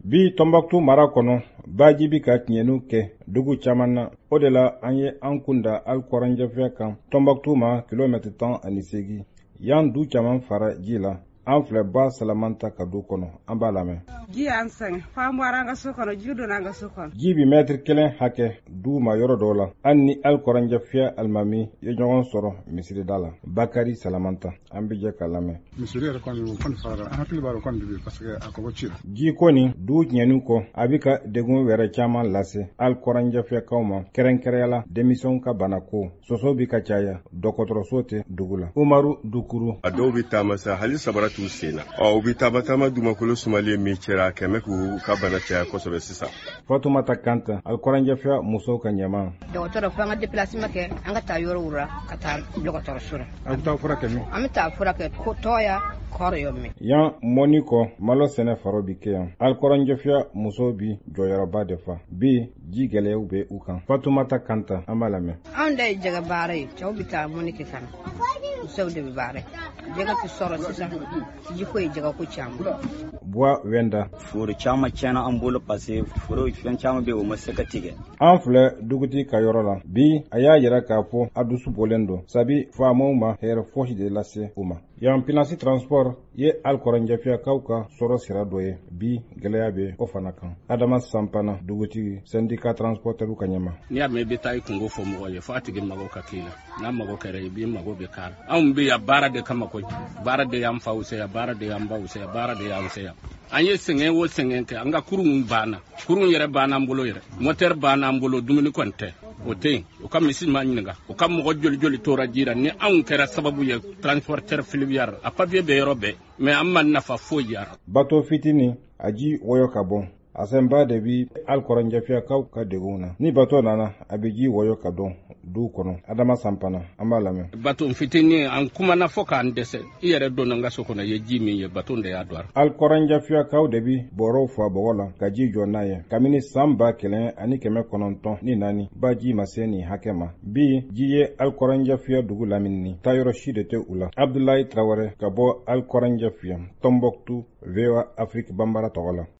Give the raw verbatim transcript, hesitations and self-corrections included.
Bi Tombouctou mara kɔnɔ baji bi ka tiɲɛniw kɛ dugu caman na. O de la an ye an kunda Alkɔrɔnjɛfɛ kan Tombouctou ma kilomètre tan ani seegin. Yan du caman fara ji la. An filɛ ba Salamata ka du kɔnɔ, an b'a lamɛn. Ji y'an sɛgɛn, f'an bɔra an ka so kɔnɔ, ji donna an ka so kɔnɔ. Ji bi mètre kelen hakɛ du ma yɔrɔ dɔw la. An ni Alkɔrɔnjɛfɛ alimami ye ɲɔgɔn sɔrɔ misirida la. Bakari Salamata, an bɛ jɛ ka lamɛn. Misiri yɛrɛ kɔni o kɔni fara, an hakili b'a la kɔni bi parce que a kɔgɔ ci la. Ji ko nin du tiɲɛni kɔ, a bɛ ka degun wɛrɛ caman lase Alkɔrɔnjɛfɛkaw ma. Kɛrɛnkɛrɛnyala denmisɛnw ka banako, soso bi ka caya, dɔgɔtɔrɔso tɛ dugu la. Umaru Dukuru. A dɔw bɛ taama sa hali sabara t'u sen na. Ɔ u bɛ taama taama dugumakolo sumalen min cɛra kɛmɛ k'u ka bana caya kosɛbɛ sisan. Fatumata Kanta, Alkɔrɔnjɛfɛ musow ka ɲɛma. Dɔgɔtɔrɔ fo an ka déplacement kɛ an ka taa yɔrɔw la ka taa dɔgɔtɔrɔso la. A bɛ taa furakɛ min? An bɛ taa furakɛ ko tɔya kɔrɔ yɔ min. Yan mɔni kɔ malo sɛnɛ faro bi kɛ yan. Alkɔrɔnjɛfɛ musow bi jɔyɔrɔba de fa. Bi ji gɛlɛyaw bɛ u kan. Fatumata Kanta, an b'a lamɛn. Anw da ye jɛgɛ baara ye, cɛw bɛ taa mɔni kɛ kana. Musow de bɛ baara jɛgɛ tɛ sɔrɔ sisan, ji ko ye jɛgɛ ko caman. Buwa Wenda. Foro caman tiɲɛna an bolo parce que foro fɛn caman bɛ yen o ma se ka tigɛ. An filɛ dugutigi ka yɔrɔ la. Bi a y'a jira k'a fɔ a dusu bɔlen don. Sabi faamaw ma hɛrɛ fosi de lase u ma. Yan Pinasi Transport ye Alkɔrɔnjɛfɛkaw ka sɔrɔ sira dɔ ye. Bi gɛlɛya bɛ o fana kan. Adama Sampana, dugutigi syndicat transporteur ka ɲɛma. N'i y'a mɛn i bɛ taa i kungo fɔ mɔgɔ ye fo a tigi mago ka k'i la. N'a mago kɛra i b'i mago bɛ k'a la. Anw bɛ yan baara de kama koyi. Baara de y'an faw se yan, baara de y'an baw se yan, baara de y'an se yan. An ye sɛgɛn o sɛgɛn kɛ, an ka kurun banna. Kurun yɛrɛ banna an bolo yɛrɛ. Moteur banna an bolo, dumuni kɔni tɛ. O tɛ yen. O ka misi ma ɲininka. O ka mɔgɔ joli joli tora ji la. Ni anw kɛra sababu ye transporteur fluvial, a papier bɛ yɔrɔ bɛɛ, mais an ma nafa foyi yara. Bato fitini, a ji wɔyɔ ka bɔ. A sɛnba de bi Alkɔrɔnjɛfɛkaw ka degun na. Ni bato nana, a bɛ ji wɔyɔ ka dɔn du kɔnɔ. Adama Sampana, an b'a lamɛn. Bato fitini an kumana fɔ k'an dɛsɛ. I yɛrɛ donna n ka so kɔnɔ i ye ji min ye, bato de y'a don. Alkɔrɔnjɛfɛkaw de bi bɔrɔw fa bɔgɔ la ka ji jɔ n'a ye. Kabini san ba kɛmɛ ani kɛmɛ kɔnɔntɔn ni naani ba ji ma se nin hakɛ ma. Bi ji ye Alkɔrɔnjɛfɛ dugu lamini. Taayɔrɔ si de tɛ u la. Abdulayi Tarawele ka bɔ Alkɔrɔnjɛfɛ, Tombouctou, V O A Afrique Bambara tɔgɔ la.